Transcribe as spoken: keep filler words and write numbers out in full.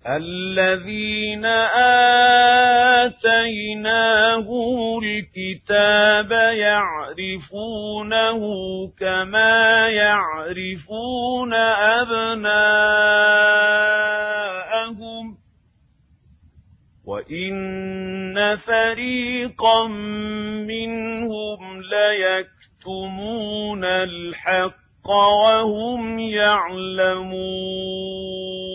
الذين آتيناهم الكتاب يعرفونه كما يعرفون أبناءهم وإن فريقا منهم ليكتمون الحق وهم يعلمون